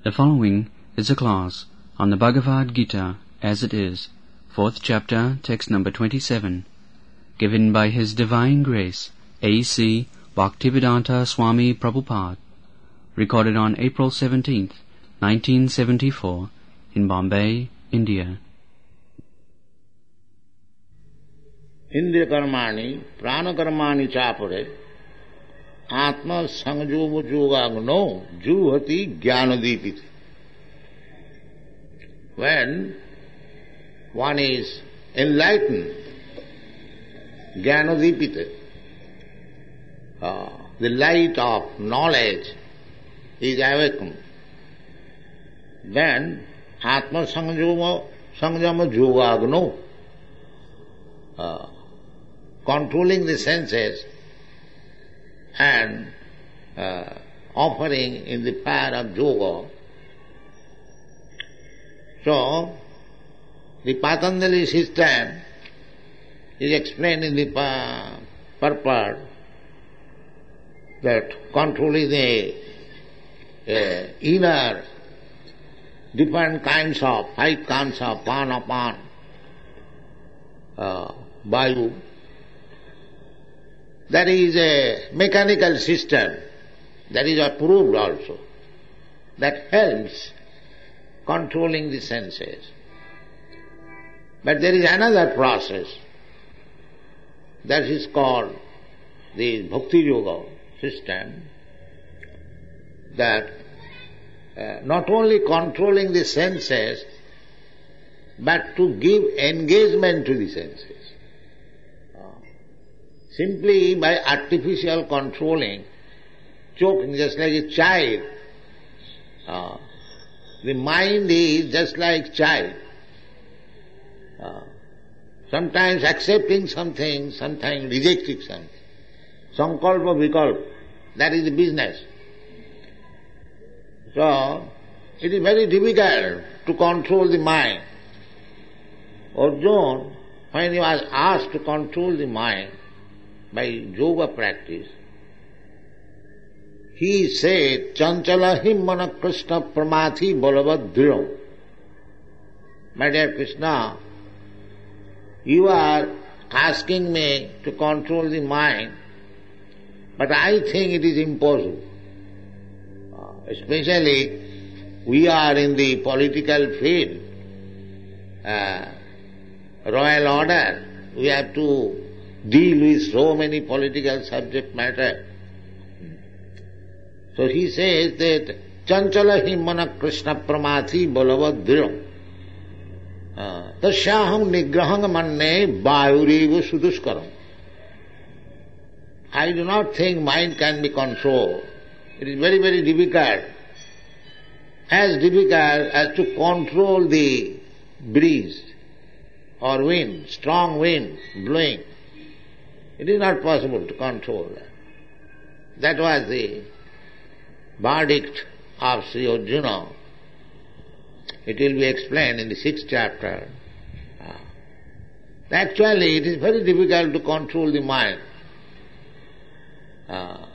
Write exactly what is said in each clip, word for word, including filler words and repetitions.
The following is a class on the Bhagavad Gita as it is, fourth chapter, text number twenty-seven, given by His Divine Grace, A C Bhaktivedanta Swami Prabhupada, recorded on April seventeenth, nineteen seventy-four, in Bombay, India. Indriya karmani, prana karmani chapare, atma sanjogo jogagno, juhati jnanadipiti. When one is enlightened, jnanadipiti, uh, the light of knowledge is awakened, then atma sanjama, sanjama jogagno, uh, controlling the senses and uh, offering in the fire of yoga. So, the Patanjali system is explained in the uh, purport that controlling the uh, inner different kinds of, five kinds of prana, uh, vayu. That is a mechanical system, that is approved also, that helps controlling the senses. But there is another process, that is called the Bhakti Yoga system, that uh, not only controlling the senses, but to give engagement to the senses. Simply by artificial controlling, choking just like a child. Uh, the mind is just like child. Uh, sometimes accepting something, sometimes rejecting something. Sankalpa vikalpa, that is the business. So, it is very difficult to control the mind. Arjuna, when he was asked to control the mind, by yoga practice, he said, Chanchala himmana Krishna pramathi balavad dhriram. My dear Krishna, you are asking me to control the mind, but I think it is impossible. Uh, especially, we are in the political field, uh, royal order, we have to deal with so many political subject matter. So he says that Chanchala himmana Krishna pramathi balavad dhriram. Tasyaham nigraham manne vayureva suduskaram. I do not think mind can be controlled. It is very, very difficult. As difficult as to control the breeze or wind, strong wind blowing. It is not possible to control that. That was the verdict of Sri Arjuna. It will be explained in the sixth chapter. Actually, it is very difficult to control the mind. Uh,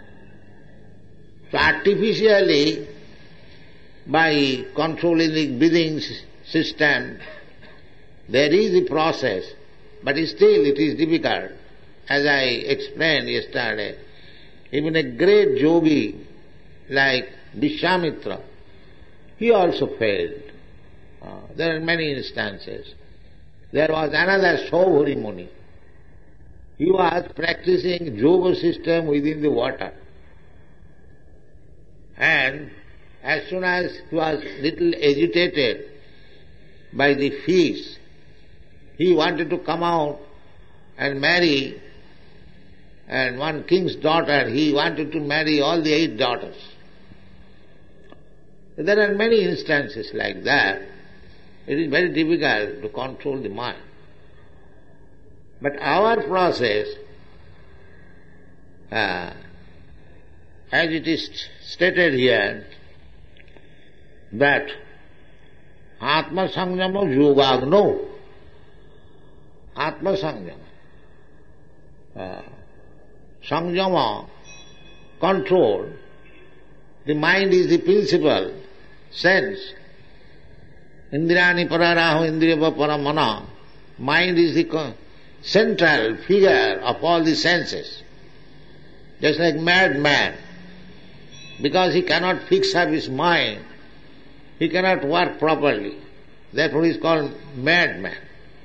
so artificially, by controlling the breathing system, there is a process, but still it is difficult. As I explained yesterday, even a great yogi like Vishwamitra, he also failed. Uh, there are many instances. There was another Saubhari Muni. He was practicing yoga system within the water. And as soon as he was little agitated by the fish, he wanted to come out and marry. And one king's daughter, he wanted to marry all the eight daughters. There are many instances like that. It is very difficult to control the mind. But our process, uh, as it is stated here, that Atma Sanjama Yogagno, Atma Sanjama, uh, Sanjama, control, the mind is the principle, sense. Indrani pararaho indriyava paramana. Mind is the central figure of all the senses. Just like madman. Because he cannot fix up his mind, he cannot work properly. Therefore he is called madman.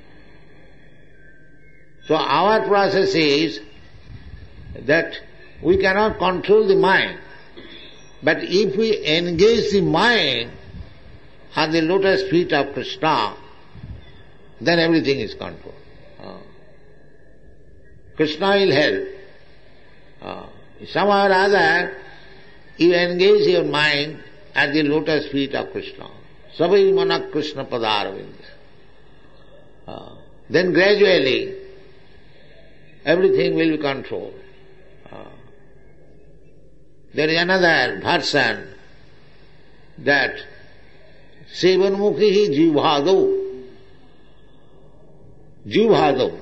So our process is that we cannot control the mind. But if we engage the mind on the lotus feet of Krishna, then everything is controlled. Uh, Krishna will help. Uh, somehow or other, you engage your mind at the lotus feet of Krishna. Sabai mana Krishna padaravinda. Uh, then gradually, everything will be controlled. Uh, there is another version that Sevanmukhi jivhado. Jivhado.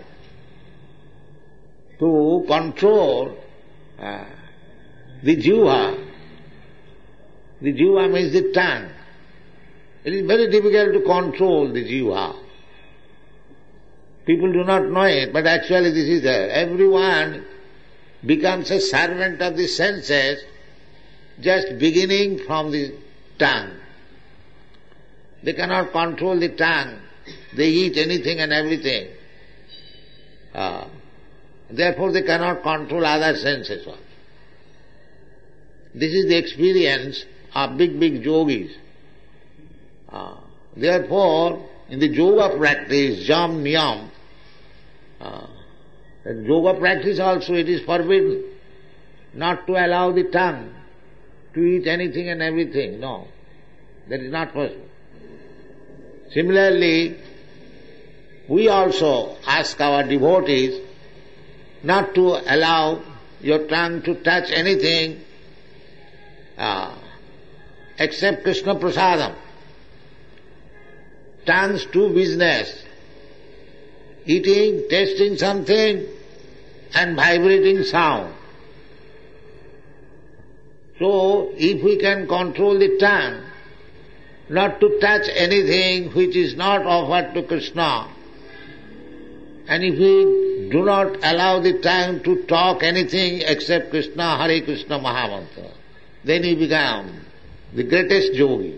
To control uh, the jiva. The jiva means the tongue. It is very difficult to control the jiva. People do not know it, but actually this is there. Everyone becomes a servant of the senses just beginning from the tongue. They cannot control the tongue. They eat anything and everything. Uh, therefore they cannot control other senses also. This is the experience of big, big yogis. Uh, therefore, in the yoga practice, jam niyam, uh, in yoga practice also it is forbidden not to allow the tongue to eat anything and everything. No, that is not possible. Similarly, we also ask our devotees not to allow your tongue to touch anything uh, except Krishna prasadam. Tongue's to business, eating, tasting something and vibrating sound. So, if we can control the tongue, not to touch anything which is not offered to Krishna, and if we do not allow the tongue to talk anything except Krishna, Hare Krishna Mahamantra, then we become the greatest yogi.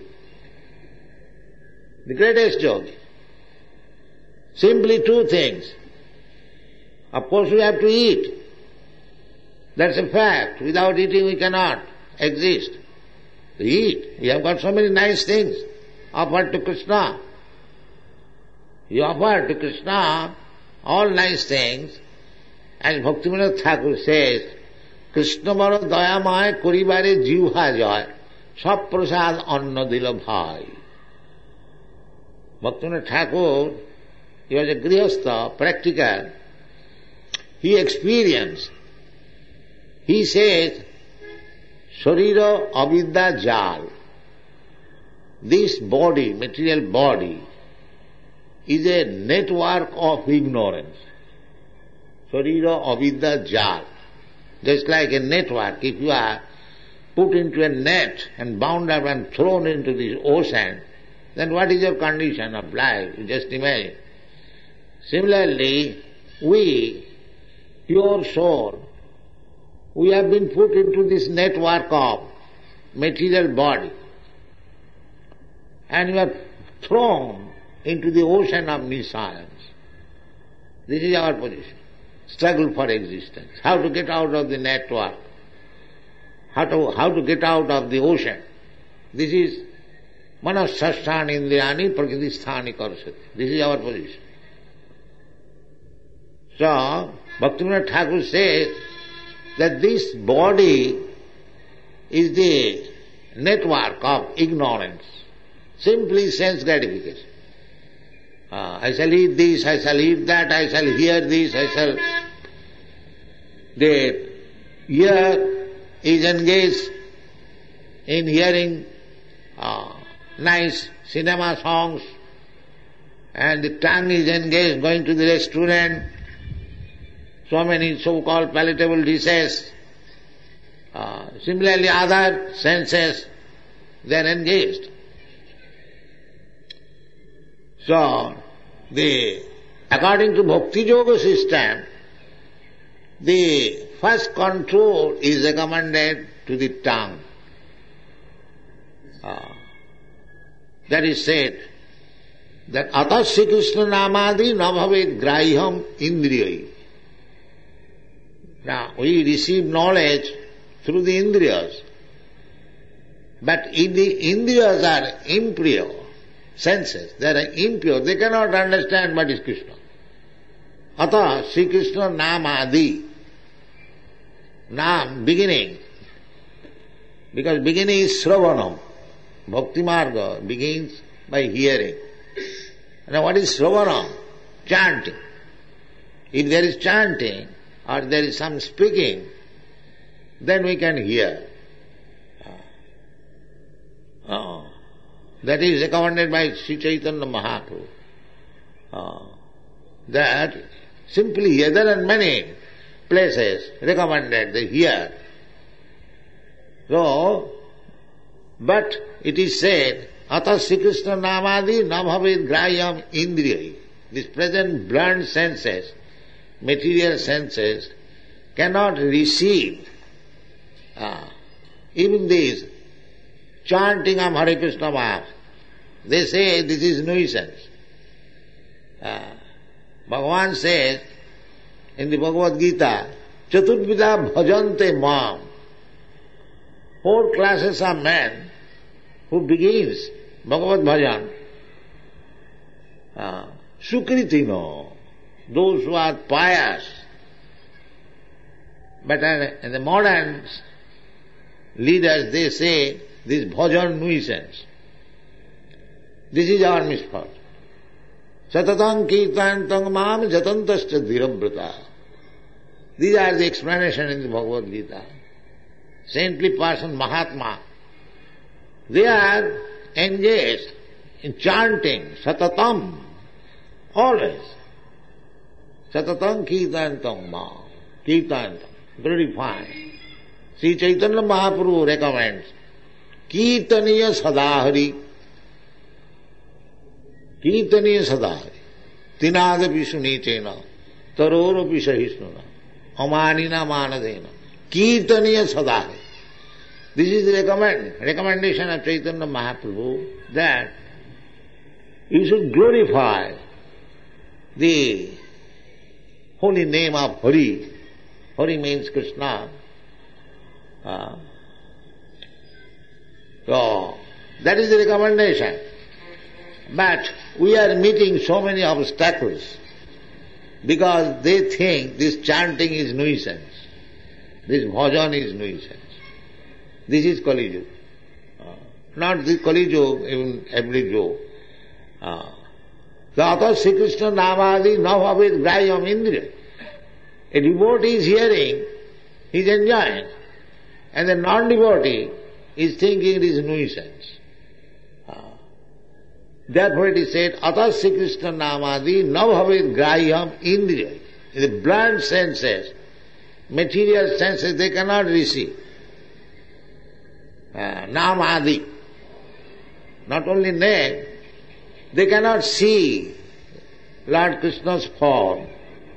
The greatest yogi. Simply two things. Of course we have to eat. That's a fact. Without eating we cannot exist. To eat. We have got so many nice things offered to Krishna. You offer to Krishna all nice things, as Bhaktivinoda Thakur says, Krishna baro dayamay koribare jivha joy, sab prasad anna dila bhai. Bhaktivinoda Thakur, he was a grihastha, practical. He experienced. He says, Sharira avidya jal. This body, material body, is a network of ignorance. Sharira avidya jal. Just like a network, if you are put into a net and bound up and thrown into this ocean, then what is your condition of life? You just imagine. Similarly, we, pure soul, we have been put into this network of material body, and we are thrown into the ocean of nescience. This is our position. Struggle for existence. How to get out of the network. How to, how to get out of the ocean. This is manas sasthani indriyani prakritisthani karsati. This is our position. So, Bhaktivinoda Thakur says that this body is the network of ignorance. Simply sense gratification. Uh, I shall eat this, I shall eat that, I shall hear this, I shall... The ear is engaged in hearing uh, nice cinema songs, and the tongue is engaged going to the restaurant, so many so-called palatable dishes. Uh, similarly, other senses, they are engaged. So, the according to Bhakti Yoga system, the first control is recommended to the tongue. Uh, that is said that atasya Krishna namadi na bhavet grahyam indriyai. Now, we receive knowledge through the indriyas, but if the indriyas are impure, senses, they are impure, they cannot understand what is Krishna. Ata Sri Krishna namadi, nam, beginning, because beginning is Sravanam. Bhakti Marga begins by hearing. Now what is Sravanam? Chanting. If there is chanting or there is some speaking, then we can hear. Oh. That is recommended by Sri Chaitanya Mahaprabhu. Oh. That simply here, there are many places recommended, they hear. So, but it is said, Ata Sri Krishna namadi na bhavet grahyam indriyai. This present blunt senses, material senses, cannot receive uh, even this chanting of Hare Krishna Maha. They say this is nuisance. Uh, Bhagavan says in the Bhagavad Gita, Chaturvida bhajante mam. Four classes of men who begins Bhagavad Bhajan. Uh, Sukritino, those who are pious. But in the modern leaders, they say this bhajan nuisance. This is our misfortune. Satatang kirtantang mam jatantascha dhirabrata. These are the explanation in the Bhagavad Gita. Saintly person, Mahatma, they are engaged in chanting, satatam, always. Satatam kirtantam ma, kirtantam, glorifying. Sri Chaitanya Mahaprabhu recommends, kirtaniya sadahari, kirtaniya sadahari, tinadapi sunitena, taroropi sahisnuna, amanina manadena, kirtaniya sadahari. This is the recommend, recommendation of Chaitanya Mahaprabhu that you should glorify the holy name of Hari. Hari means Krishna. Uh, so, that is the recommendation. But we are meeting so many obstacles because they think this chanting is nuisance, this bhajan is nuisance. This is Kali Yuga. Uh, not the Kali Yuga, even every Yuga. Uh, so, Ata Sri Krishna namadi na bhavet grahyam indriya. A devotee is hearing, he is enjoying. And the non-devotee is thinking it is nuisance. Uh, therefore it is said, Ata Sri Krishna namadi na bhavet grahyam indriya. The blunt senses, material senses, they cannot receive. Uh, namadi. Not only name, they cannot see Lord Krishna's form.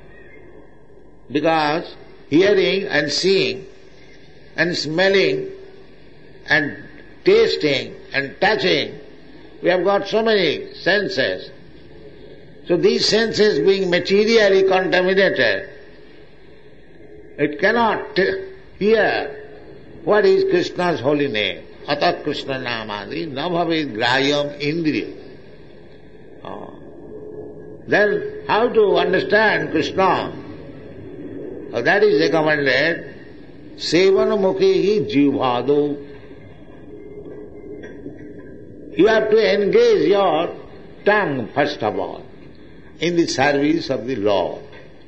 Because hearing and seeing and smelling and tasting and touching, we have got so many senses. So these senses being materially contaminated, it cannot hear what is Krishna's holy name. Atat Krishna namadi na bhavet grahyam indriya. Oh. Then how to understand Krishna? Oh, that is recommended. Sevana mukhehi jivhado. You have to engage your tongue first of all in the service of the Lord.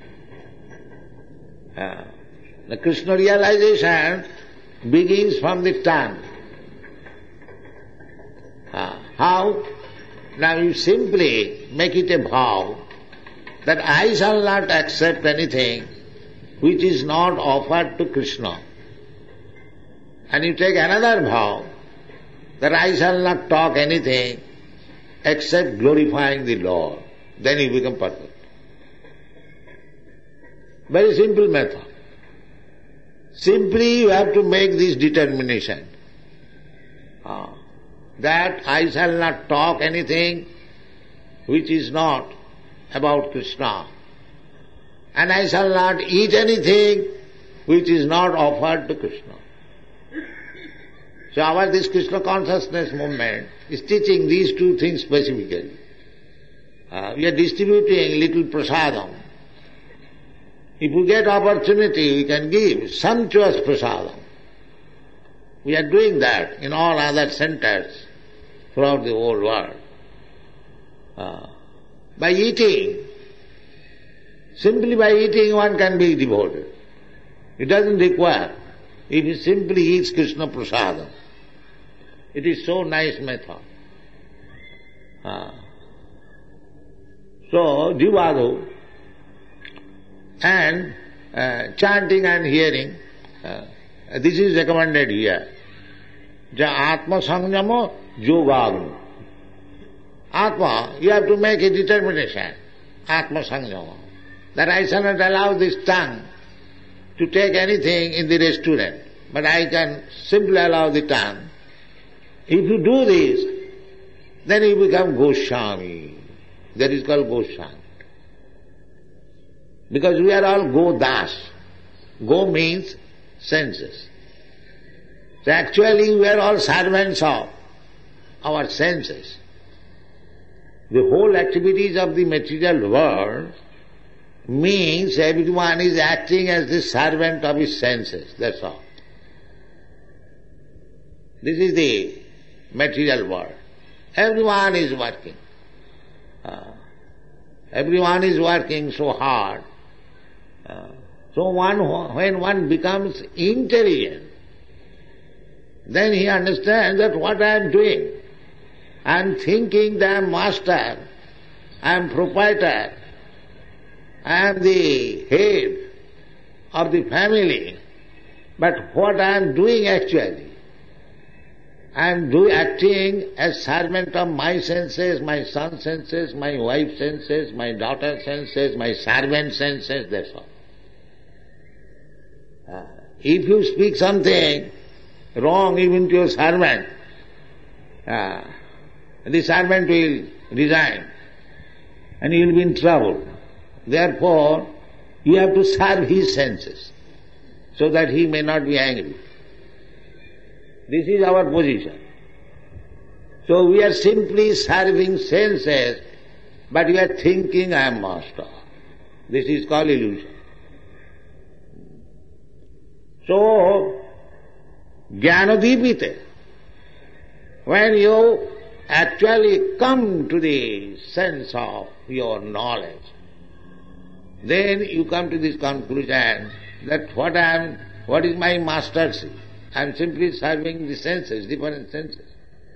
Uh, the Krishna realization begins from the tongue. Uh, how? Now you simply make it a vow that I shall not accept anything which is not offered to Krishna. And you take another vow that I shall not talk anything except glorifying the Lord. Then you become perfect. Very simple method. Simply you have to make this determination uh, that I shall not talk anything which is not about Krishna, and I shall not eat anything which is not offered to Krishna. So our this Krishna consciousness movement is teaching these two things specifically. Uh, we are distributing little prasadam. If we get opportunity, we can give sumptuous prasadam. We are doing that in all other centers throughout the whole world. Uh, by eating, simply by eating one can be devoted. It doesn't require. If he simply eats Krishna prasadam, it is so nice method. Uh, so, Jivadu and uh, chanting and hearing, uh, this is recommended here. Ja Atma Sangyama Yogagnu. Atma, you have to make a determination, Atma Sangyama, that I shall not allow this tongue to take anything in the restaurant, but I can simply allow the tongue. If you do this, then you become Goswami. That is called Goswami. Because we are all Godas. Go means senses. So actually we are all servants of our senses. The whole activities of the material world means everyone is acting as the servant of his senses, that's all. This is the material world. Everyone is working. Uh, everyone is working so hard. Uh, so one, when one becomes intelligent, then he understands that what I am doing, I am thinking that I am master, I am proprietor, I am the head of the family, but what I am doing actually, I am do, acting as servant of my senses, my son's senses, my wife's senses, my daughter's senses, my servant's senses, that's all. Uh, if you speak something wrong even to your servant, uh, the servant will resign and he will be in trouble. Therefore, you have to serve his senses so that he may not be angry. This is our position. So we are simply serving senses, but we are thinking I am master. This is called illusion. So, Jnanadipite, when you actually come to the sense of your knowledge, then you come to this conclusion that what I am, what is my mastership? I am simply serving the senses, different senses.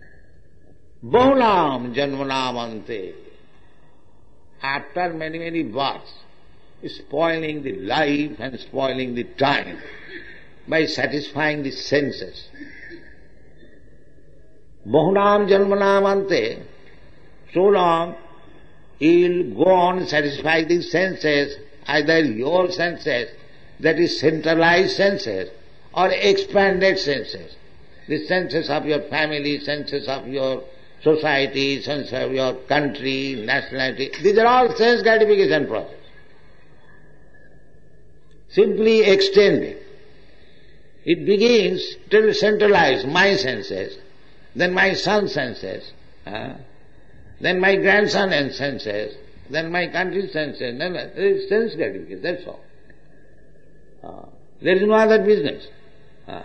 Bahunam janmanam. After many, many births, spoiling the life and spoiling the time by satisfying the senses. Bahunam janmanam. So long you will go on satisfying the senses, either your senses, that is centralized senses, or expanded senses. The senses of your family, senses of your society, sense of your country, nationality. These are all sense gratification process. Simply extending. It begins to centralize my senses, then my son's senses, uh, then my grandson and senses, then my country's senses. Then there is sense gratification, that's all. Uh, there is no other business. Uh,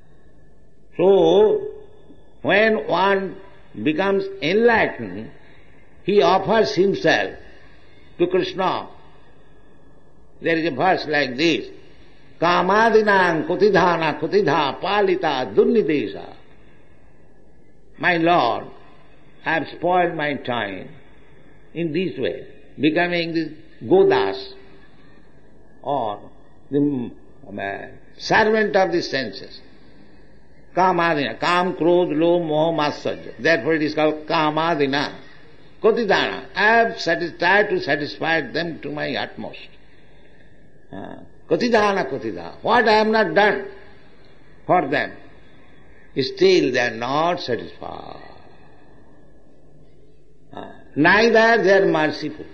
so, when one becomes enlightened, he offers himself to Krishna. There is a verse like this, Kamadinam kutidhana kutidha palita dunnidesa. My Lord, I have spoiled my time in this way, becoming the Godas, or the uh, servant of the senses. Kamadina, Kam, Krodh, Lobh, Moha, Matsarya. Therefore it is called Kamadina. Kotidana. I have satis- tried to satisfy them to my utmost. Uh, Kotidana, kotida. What I have not done for them, still they are not satisfied. Uh, neither they are merciful.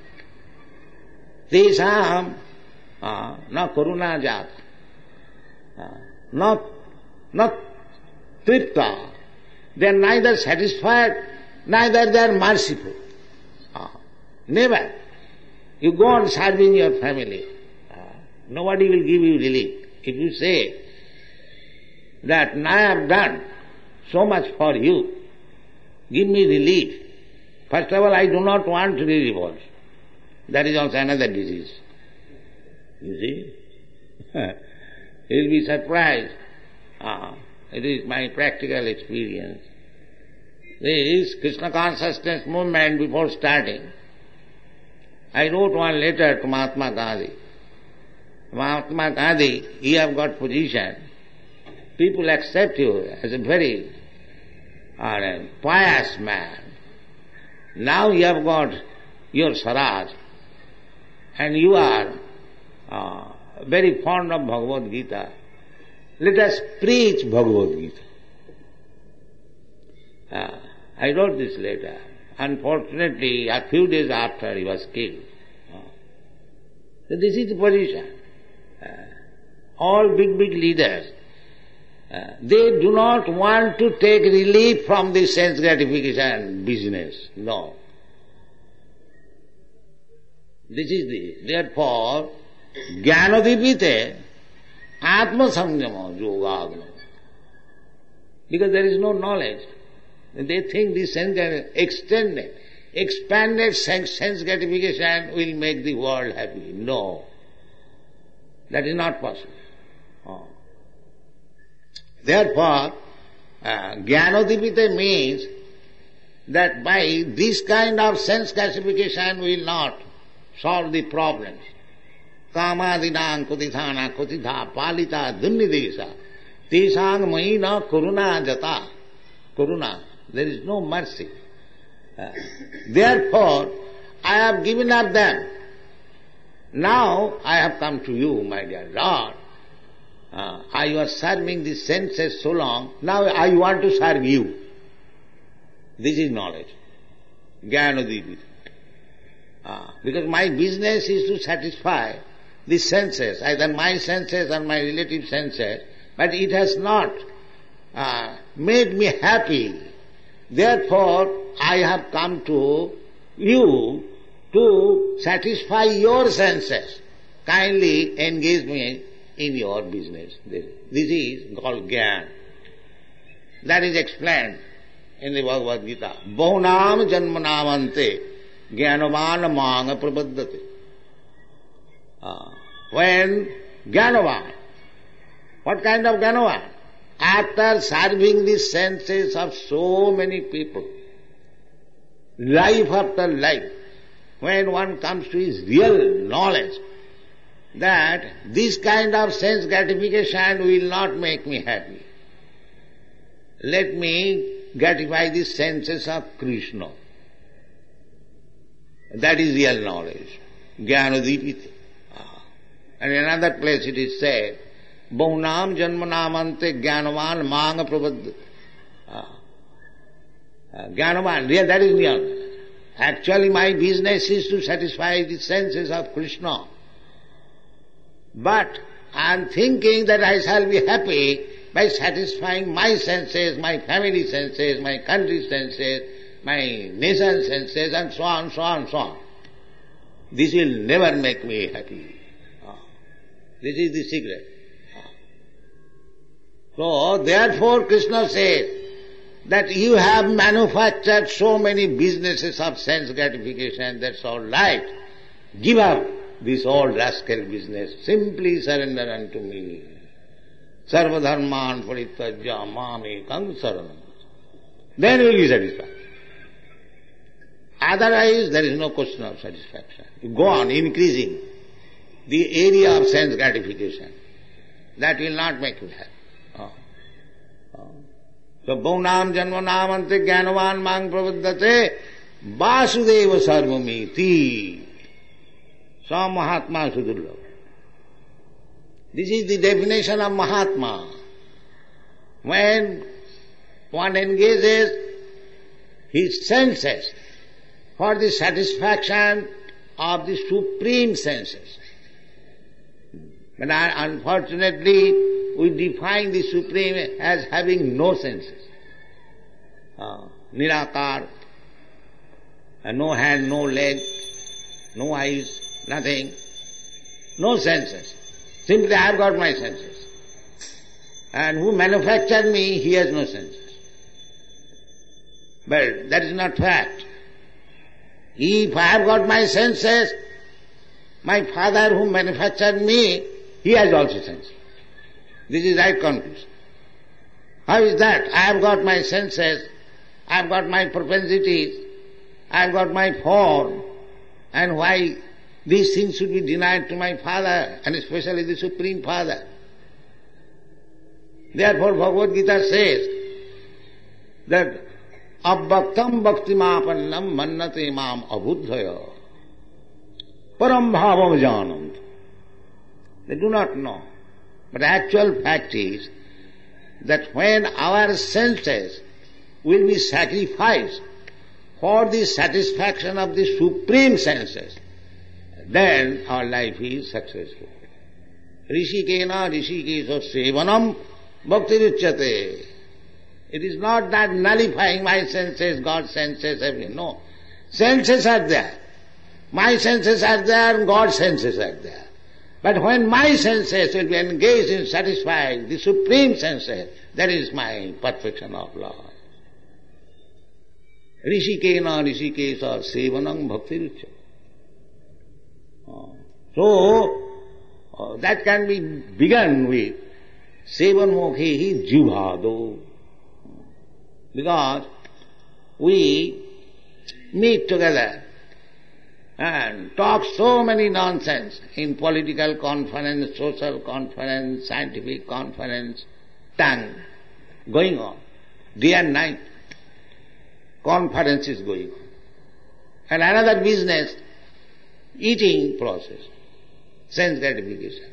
Tesam uh, na karuna jata, uh, not, not tripta. They are neither satisfied, neither they are merciful. Uh, never. You go on serving your family. Uh, nobody will give you relief. If you say that I have done so much for you, give me relief. First of all, I do not want to be rewarded. That is also another disease. You see? You will be surprised. Ah, it is my practical experience. This Krishna consciousness movement before starting, I wrote one letter to Mahatma Gandhi. Mahatma Gandhi, you have got position. People accept you as a very uh, a pious man. Now you have got your Swaraj, and you are uh, very fond of Bhagavad Gita. Let us preach Bhagavad Gita. Uh, I wrote this letter. Unfortunately, a few days after he was killed. Uh, so this is the position. Uh, all big, big leaders, uh, they do not want to take relief from this sense gratification business. No. This is the, therefore, Jnanodipite Atma Samyama Yogagna. Because there is no knowledge. They think this sense extended, expanded sense, sense gratification will make the world happy. No. That is not possible. Oh. Therefore, uh, Jnanodipite means that by this kind of sense classification will not solve the problems. Kamadinang kutithana kutitha palita dunnidesa tesang maina karuna jata. Karuna. There is no mercy. Uh, therefore, I have given up them. Now I have come to you, my dear Lord. Uh, I was serving the senses so long, now I want to serve you. This is knowledge. Jnanodipita. Uh, because my business is to satisfy the senses, either my senses or my relative senses, but it has not uh, made me happy. Therefore, I have come to you to satisfy your senses. Kindly engage me in your business. This, this is called Jnana. That is explained in the Bhagavad Gita. Bahunam janmanamante jnanavan manga prapaddate. Uh, when Jnanavan, what kind of Jnanavan? After serving the senses of so many people, life after life, when one comes to his real knowledge that this kind of sense gratification will not make me happy, let me gratify the senses of Krishna. That is real knowledge. Jnanodipita. And in another place it is said, Bahunam janmanamante jnanavan manga prapaddate. Jnanavan, yeah, that is real. Actually my business is to satisfy the senses of Krishna. But I am thinking that I shall be happy by satisfying my senses, my family senses, my country senses, my nation senses, and so on, so on, so on. This will never make me happy. This is the secret. So, therefore Krishna says that you have manufactured so many businesses of sense gratification, that's all right. Give up this old rascal business. Simply surrender unto me. Sarva dharman parityajya mamekam saranam. Then you will be satisfied. Otherwise, there is no question of satisfaction. You go on increasing the area of sense gratification. That will not make you happy. Oh. Oh. So, Bahunam janmanam ante jnanavan mang prapaddate Vasudeva Sarvamiti. Sa Mahatma Sudurlabha. This is the definition of Mahatma. When one engages his senses for the satisfaction of the supreme senses. But unfortunately, we define the supreme as having no senses. Uh, Nirakar, uh, no hand, no leg, no eyes, nothing, no senses. Simply I have got my senses. And who manufactured me, he has no senses. But that is not fact. If I have got my senses, my father who manufactured me, he has also senses. This is right conclusion. How is that? I have got my senses, I have got my propensities, I have got my form, and why these things should be denied to my father, and especially the Supreme Father? Therefore Bhagavad Gita says that Abbaktam bhaktimapannam mannate mam abhuddhaya param bhavam janam. They do not know. But actual fact is that when our senses will be sacrificed for the satisfaction of the supreme senses, then our life is successful. Rishikena rishikesha sevanam bhaktiruchyate. It is not that nullifying my senses, God's senses, everything. No. Senses are there. My senses are there and God's senses are there. But when my senses will be engaged in satisfying the supreme senses, that is my perfection of love. Rishikena rishikesha sevanam bhaktiruchyate. So, uh, that can be begun with sevan mokhehi jivhado. Because we meet together and talk so many nonsense in political conference, social conference, scientific conference, tongue going on, day and night. Conference is going on. And another business, eating process, sense gratification.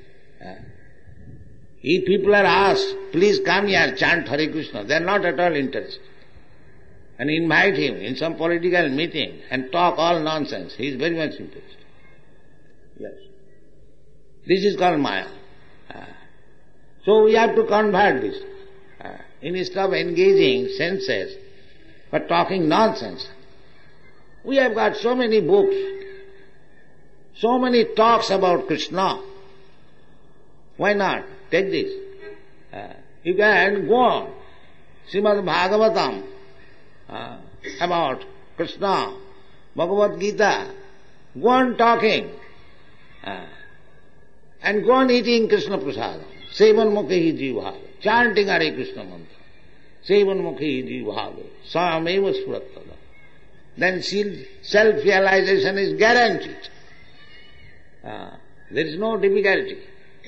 If people are asked, please come here, chant Hare Krishna, they are not at all interested. And invite him in some political meeting and talk all nonsense, he is very much interested. Yes. This is called Maya. Uh, so we have to convert this. Uh, instead of engaging senses for talking nonsense, we have got so many books, so many talks about Krishna. Why not? Take this. Uh, you can go on. Srimad Bhagavatam uh, about Krishna, Bhagavad Gita. Go on talking. Uh, and go on eating Krishna Prasadam. Sevan mukhi jivhava. Chanting Hare Krishna mantra. Sevan mukhi jivhava. Sameva spurattada. Then self-realization is guaranteed. Uh, there is no difficulty.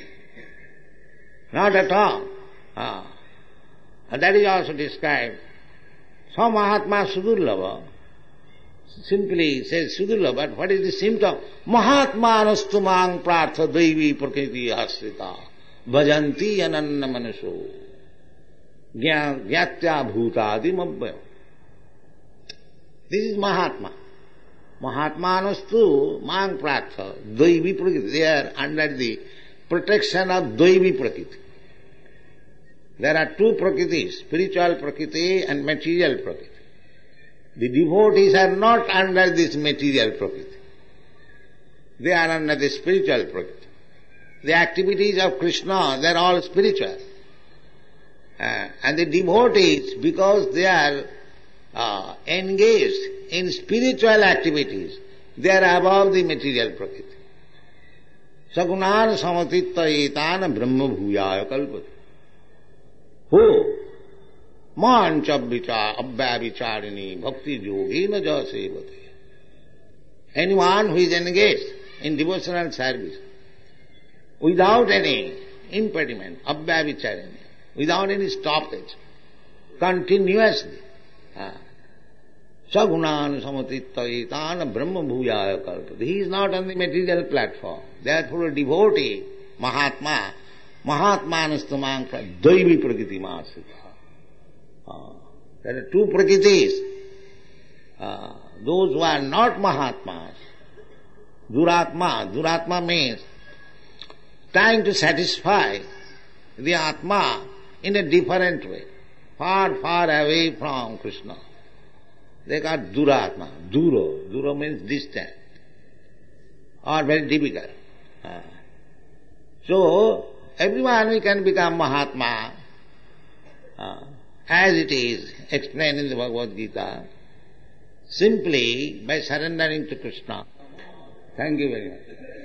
Not at all. Ah. And that is also described. So Mahatma Sudurlabha simply says Sudurlabha, but what is the symptom? Mahatma anastumang prartha daivi prakriti asrita bhajanti ananna manaso gyatya bhutadi mabhaya. This is Mahatma. Mahatma anastu mang prartha daivi prakriti. They are under the protection of Daivi Prakriti. There are two Prakritis, spiritual Prakriti and material Prakriti. The devotees are not under this material Prakriti. They are under the spiritual Prakriti. The activities of Krishna, they are all spiritual. Uh, and the devotees, because they are uh, engaged in spiritual activities, they are above the material Prakriti. Sagunan samatitta etana brahma bhuyaya kalpati. Who? Mancha abhyavicharini bhakti yogena ja sevate. Anyone who is engaged in devotional service without any impediment, abhyavicharini, without any stoppage, continuously. Sagunan samatittayitana brahma bhujaya kalpati. He is not on the material platform. Therefore a devotee, Mahatma, Mahatmanastamang daivi prakriti masita. Uh, there are two prakritis. Uh, those who are not Mahatmas, Duratma, Duratma means trying to satisfy the Atma in a different way, far, far away from Krishna. They got Duratma, Duro. Duro means distant or very difficult. Uh, so, everyone we can become Mahatma uh, as it is explained in the Bhagavad Gita, simply by surrendering to Krishna. Thank you very much.